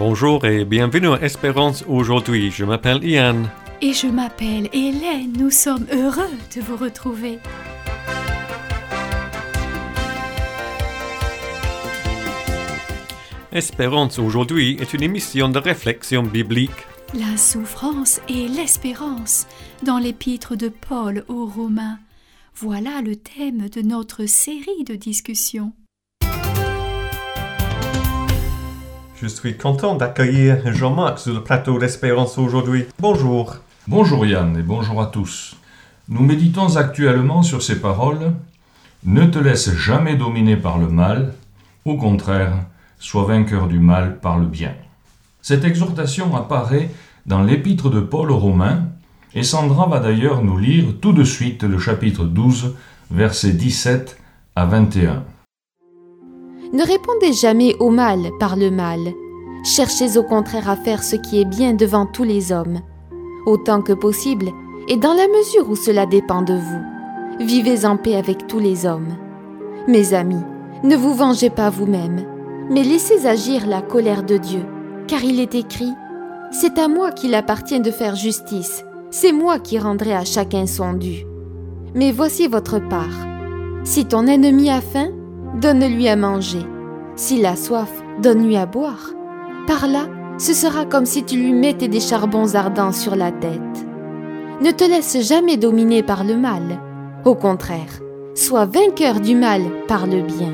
Bonjour et bienvenue à Espérance aujourd'hui. Je m'appelle Ian. Et je m'appelle Hélène. Nous sommes heureux de vous retrouver. Espérance aujourd'hui est une émission de réflexion biblique. La souffrance et l'espérance dans l'épître de Paul aux Romains. Voilà le thème de notre série de discussions. Je suis content d'accueillir Jean-Marc sur le plateau d'Espérance aujourd'hui. Bonjour. Bonjour Yann et bonjour à tous. Nous méditons actuellement sur ces paroles. Ne te laisse jamais dominer par le mal. Au contraire, sois vainqueur du mal par le bien. Cette exhortation apparaît dans l'épître de Paul aux Romains et Sandra va d'ailleurs nous lire tout de suite le chapitre 12, versets 17 à 21. Ne répondez jamais au mal par le mal. Cherchez au contraire à faire ce qui est bien devant tous les hommes, autant que possible et dans la mesure où cela dépend de vous. Vivez en paix avec tous les hommes. Mes amis, ne vous vengez pas vous-même, mais laissez agir la colère de Dieu, car il est écrit « C'est à moi qu'il appartient de faire justice, c'est moi qui rendrai à chacun son dû. » Mais voici votre part. Si ton ennemi a faim, donne-lui à manger. S'il a soif, donne-lui à boire. Par là, ce sera comme si tu lui mettais des charbons ardents sur la tête. Ne te laisse jamais dominer par le mal. Au contraire, sois vainqueur du mal par le bien.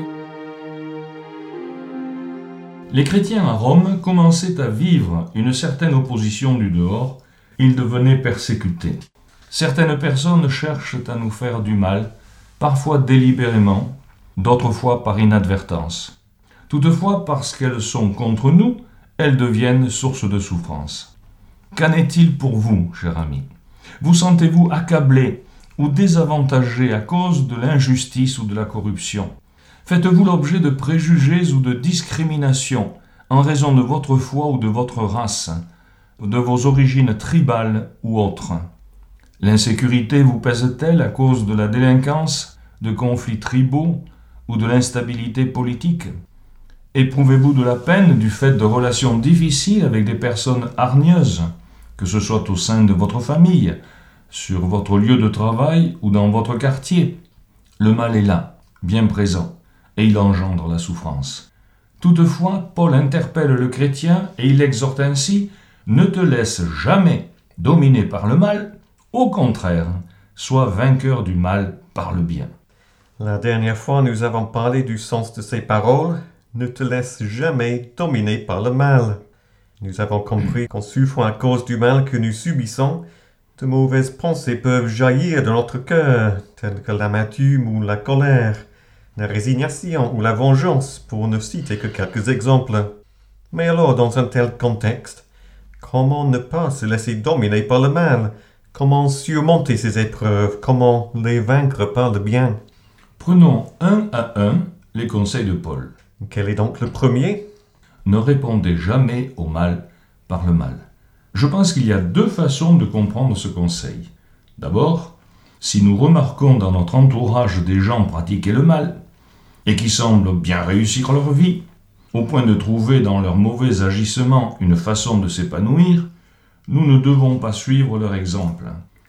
Les chrétiens à Rome commençaient à vivre une certaine opposition du dehors. Ils devenaient persécutés. Certaines personnes cherchent à nous faire du mal, parfois délibérément, d'autres fois par inadvertance. Toutefois, parce qu'elles sont contre nous, elles deviennent source de souffrance. Qu'en est-il pour vous, cher ami ? Vous sentez-vous accablé ou désavantagé à cause de l'injustice ou de la corruption ? Faites-vous l'objet de préjugés ou de discrimination en raison de votre foi ou de votre race, de vos origines tribales ou autres ? L'insécurité vous pèse-t-elle à cause de la délinquance, de conflits tribaux ou de l'instabilité politique ? Éprouvez-vous de la peine du fait de relations difficiles avec des personnes hargneuses, que ce soit au sein de votre famille, sur votre lieu de travail ou dans votre quartier ? Le mal est là, bien présent, et il engendre la souffrance. Toutefois, Paul interpelle le chrétien et il l'exhorte ainsi « Ne te laisse jamais dominer par le mal, au contraire, sois vainqueur du mal par le bien. » La dernière fois, nous avons parlé du sens de ces paroles. Ne te laisse jamais dominer par le mal. Nous avons compris qu'en souffrant à cause du mal que nous subissons, de mauvaises pensées peuvent jaillir de notre cœur, telles que l'amertume ou la colère, la résignation ou la vengeance, pour ne citer que quelques exemples. Mais alors, dans un tel contexte, comment ne pas se laisser dominer par le mal ? Comment surmonter ces épreuves ? Comment les vaincre par le bien ? Prenons un à un les conseils de Paul. Quel est donc le premier ? Ne répondez jamais au mal par le mal. Je pense qu'il y a deux façons de comprendre ce conseil. D'abord, si nous remarquons dans notre entourage des gens pratiquer le mal, et qui semblent bien réussir leur vie, au point de trouver dans leurs mauvais agissements une façon de s'épanouir, nous ne devons pas suivre leur exemple.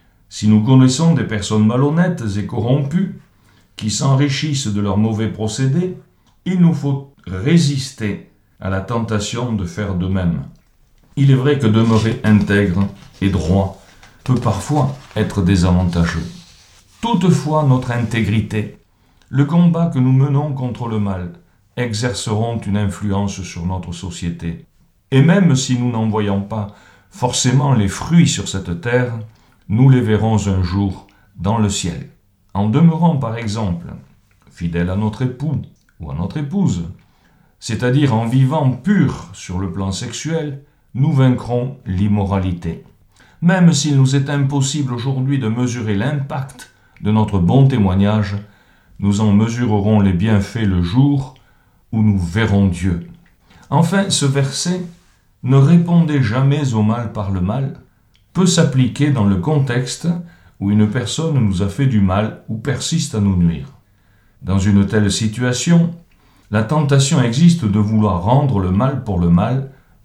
Si nous connaissons des personnes malhonnêtes et corrompues, qui s'enrichissent de leurs mauvais procédés, il nous faut résister à la tentation de faire de même. Il est vrai que demeurer intègre et droit peut parfois être désavantageux. Toutefois, notre intégrité, le combat que nous menons contre le mal, exerceront une influence sur notre société. Et même si nous n'en voyons pas forcément les fruits sur cette terre, nous les verrons un jour dans le ciel. En demeurant par exemple fidèles à notre époux ou à notre épouse, c'est-à-dire en vivant pur sur le plan sexuel, nous vaincrons l'immoralité. Même s'il nous est impossible aujourd'hui de mesurer l'impact de notre bon témoignage, nous en mesurerons les bienfaits le jour où nous verrons Dieu. Enfin, ce verset « Ne répondez jamais au mal par le mal » peut s'appliquer dans le contexte où une personne nous a fait du mal ou persiste à nous nuire. Dans une telle situation, la tentation existe de vouloir rendre le mal pour le mal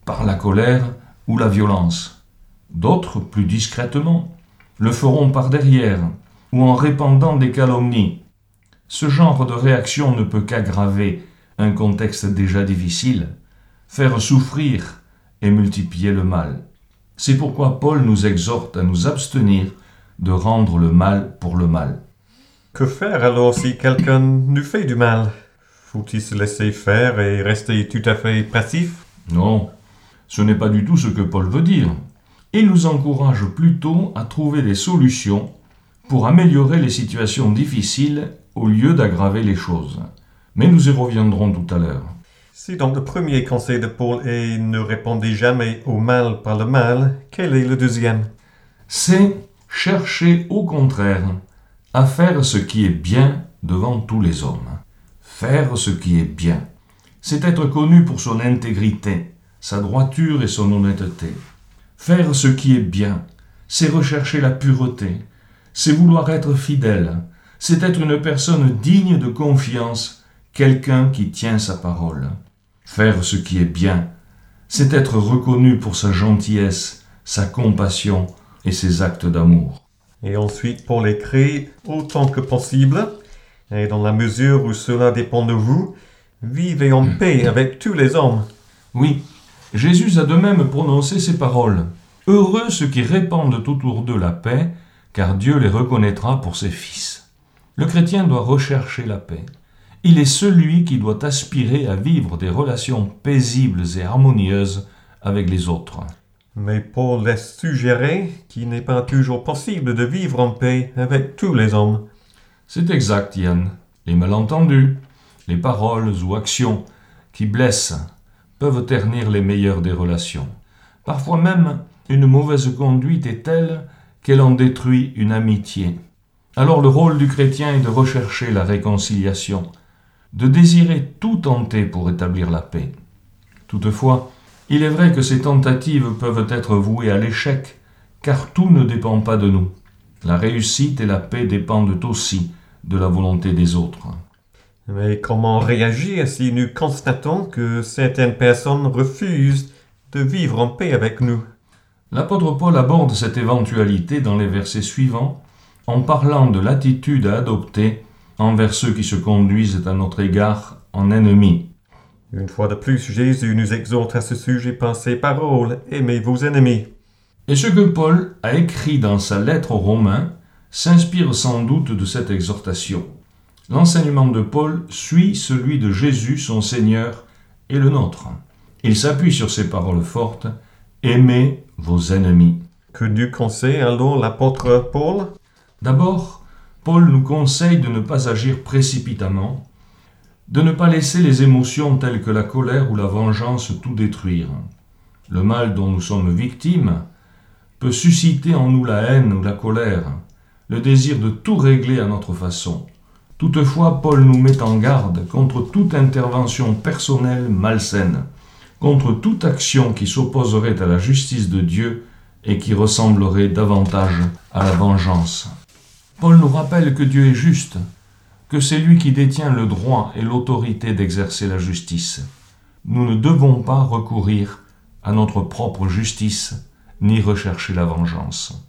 par la colère ou la violence. D'autres, plus discrètement, le feront par derrière ou en répandant des calomnies. Ce genre de réaction ne peut qu'aggraver un contexte déjà difficile, faire souffrir et multiplier le mal. C'est pourquoi Paul nous exhorte à nous abstenir de rendre le mal pour le mal. Que faire alors si quelqu'un nous fait du mal? Faut-il se laisser faire et rester tout à fait passif? Non, ce n'est pas du tout ce que Paul veut dire. Il nous encourage plutôt à trouver des solutions pour améliorer les situations difficiles au lieu d'aggraver les choses. Mais nous y reviendrons tout à l'heure. Si donc le premier conseil de Paul est « ne répondez jamais au mal par le mal », quel est le deuxième? C'est chercher au contraire à faire ce qui est bien devant tous les hommes. Faire ce qui est bien, c'est être connu pour son intégrité, sa droiture et son honnêteté. Faire ce qui est bien, c'est rechercher la pureté, c'est vouloir être fidèle, c'est être une personne digne de confiance, quelqu'un qui tient sa parole. Faire ce qui est bien, c'est être reconnu pour sa gentillesse, sa compassion et ses actes d'amour. Et ensuite, Paul écrit « autant que possible », et dans la mesure où cela dépend de vous, vivez en paix avec tous les hommes. Oui, Jésus a de même prononcé ces paroles. Heureux ceux qui répandent autour d'eux la paix, car Dieu les reconnaîtra pour ses fils. Le chrétien doit rechercher la paix. Il est celui qui doit aspirer à vivre des relations paisibles et harmonieuses avec les autres. Mais Paul laisse suggérer qu'il n'est pas toujours possible de vivre en paix avec tous les hommes. C'est exact, Yann. Les malentendus, les paroles ou actions qui blessent peuvent ternir les meilleures des relations. Parfois même, une mauvaise conduite est telle qu'elle en détruit une amitié. Alors le rôle du chrétien est de rechercher la réconciliation, de désirer tout tenter pour établir la paix. Toutefois, il est vrai que ces tentatives peuvent être vouées à l'échec, car tout ne dépend pas de nous. La réussite et la paix dépendent aussi de la volonté des autres. Mais comment réagir si nous constatons que certaines personnes refusent de vivre en paix avec nous? L'apôtre Paul aborde cette éventualité dans les versets suivants en parlant de l'attitude à adopter envers ceux qui se conduisent à notre égard en ennemis. Une fois de plus, Jésus nous exhorte à ce sujet par ces paroles « Aimez vos ennemis ». Et ce que Paul a écrit dans sa lettre aux Romains s'inspire sans doute de cette exhortation. L'enseignement de Paul suit celui de Jésus, son Seigneur, et le nôtre. Il s'appuie sur ces paroles fortes « Aimez vos ennemis ». Que nous conseille alors l'apôtre Paul? D'abord, Paul nous conseille de ne pas agir précipitamment, de ne pas laisser les émotions telles que la colère ou la vengeance tout détruire. Le mal dont nous sommes victimes peut susciter en nous la haine ou la colère, le désir de tout régler à notre façon. Toutefois, Paul nous met en garde contre toute intervention personnelle malsaine, contre toute action qui s'opposerait à la justice de Dieu et qui ressemblerait davantage à la vengeance. Paul nous rappelle que Dieu est juste, que c'est lui qui détient le droit et l'autorité d'exercer la justice. Nous ne devons pas recourir à notre propre justice, ni rechercher la vengeance.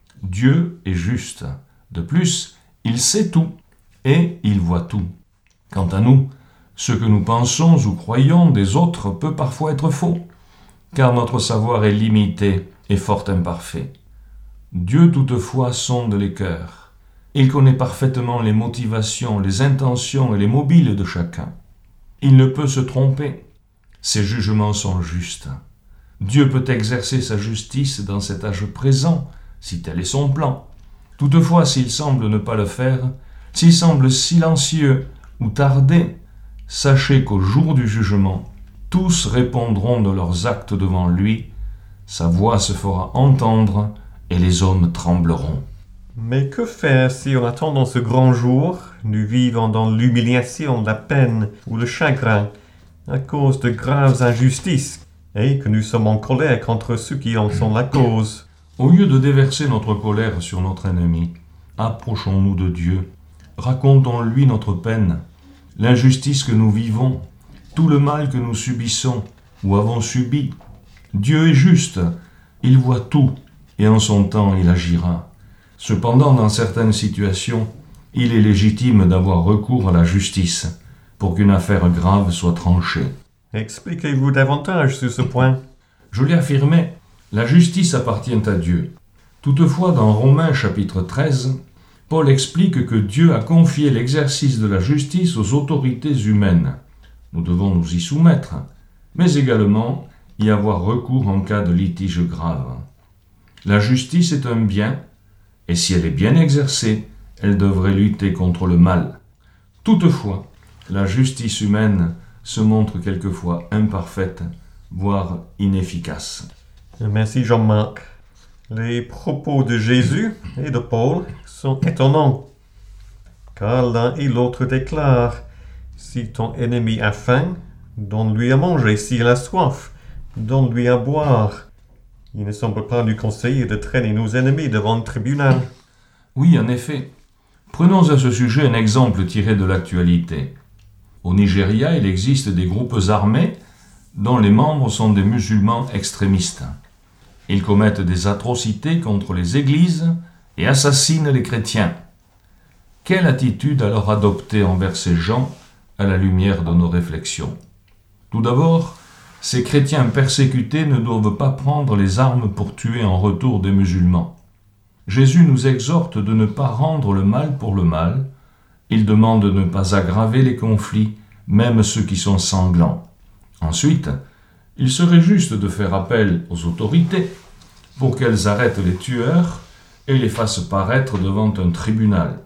Dieu est juste. De plus, il sait tout et il voit tout. Quant à nous, ce que nous pensons ou croyons des autres peut parfois être faux, car notre savoir est limité et fort imparfait. Dieu toutefois sonde les cœurs. Il connaît parfaitement les motivations, les intentions et les mobiles de chacun. Il ne peut se tromper. Ses jugements sont justes. Dieu peut exercer sa justice dans cet âge présent, si tel est son plan. Toutefois, s'il semble ne pas le faire, s'il semble silencieux ou tardé, sachez qu'au jour du jugement, tous répondront de leurs actes devant lui, sa voix se fera entendre et les hommes trembleront. Mais que faire si en attendant ce grand jour, nous vivons dans l'humiliation, la peine ou le chagrin à cause de graves injustices et que nous sommes en colère contre ceux qui en sont la cause? Au lieu de déverser notre colère sur notre ennemi, approchons-nous de Dieu, racontons-lui notre peine, l'injustice que nous vivons, tout le mal que nous subissons ou avons subi, Dieu est juste, il voit tout, et en son temps il agira. Cependant, dans certaines situations, il est légitime d'avoir recours à la justice pour qu'une affaire grave soit tranchée. Expliquez-vous davantage sur ce point. Je l'ai affirmé, la justice appartient à Dieu. Toutefois, dans Romains chapitre 13, Paul explique que Dieu a confié l'exercice de la justice aux autorités humaines. Nous devons nous y soumettre, mais également y avoir recours en cas de litige grave. La justice est un bien, et si elle est bien exercée, elle devrait lutter contre le mal. Toutefois, la justice humaine se montre quelquefois imparfaite, voire inefficace. Merci Jean-Marc. Les propos de Jésus et de Paul sont étonnants, car l'un et l'autre déclarent « Si ton ennemi a faim, donne-lui à manger, s'il a soif, donne-lui à boire. » Il ne semble pas nous conseiller de traîner nos ennemis devant le tribunal. Oui, en effet. Prenons à ce sujet un exemple tiré de l'actualité. Au Nigeria, il existe des groupes armés dont les membres sont des musulmans extrémistes. Ils commettent des atrocités contre les églises et assassinent les chrétiens. Quelle attitude alors adopter envers ces gens à la lumière de nos réflexions? Tout d'abord, ces chrétiens persécutés ne doivent pas prendre les armes pour tuer en retour des musulmans. Jésus nous exhorte de ne pas rendre le mal pour le mal. Il demande de ne pas aggraver les conflits, même ceux qui sont sanglants. Ensuite, il serait juste de faire appel aux autorités pour qu'elles arrêtent les tueurs et les fassent paraître devant un tribunal.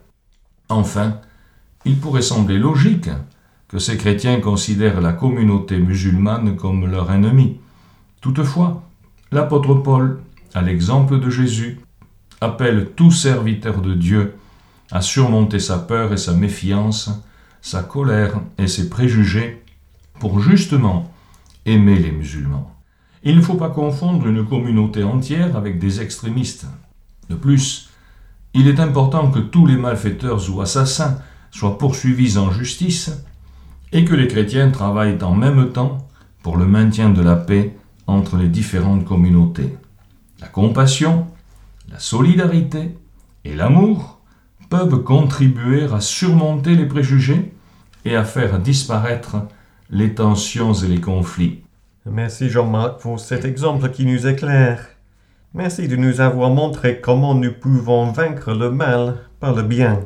Enfin, il pourrait sembler logique que ces chrétiens considèrent la communauté musulmane comme leur ennemi. Toutefois, l'apôtre Paul, à l'exemple de Jésus, appelle tout serviteur de Dieu à surmonter sa peur et sa méfiance, sa colère et ses préjugés pour justement aimer les musulmans. Il ne faut pas confondre une communauté entière avec des extrémistes. De plus, il est important que tous les malfaiteurs ou assassins soient poursuivis en justice et que les chrétiens travaillent en même temps pour le maintien de la paix entre les différentes communautés. La compassion, la solidarité et l'amour peuvent contribuer à surmonter les préjugés et à faire disparaître les tensions et les conflits. Merci Jean-Marc pour cet exemple qui nous éclaire. Merci de nous avoir montré comment nous pouvons vaincre le mal par le bien.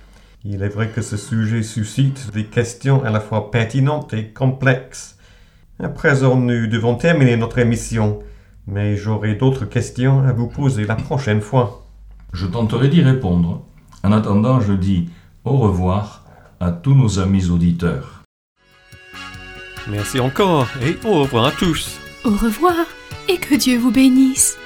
Il est vrai que ce sujet suscite des questions à la fois pertinentes et complexes. À présent, nous devons terminer notre émission, mais j'aurai d'autres questions à vous poser la prochaine fois. Je tenterai d'y répondre. En attendant, je dis au revoir à tous nos amis auditeurs. Merci encore et au revoir à tous. Au revoir et que Dieu vous bénisse.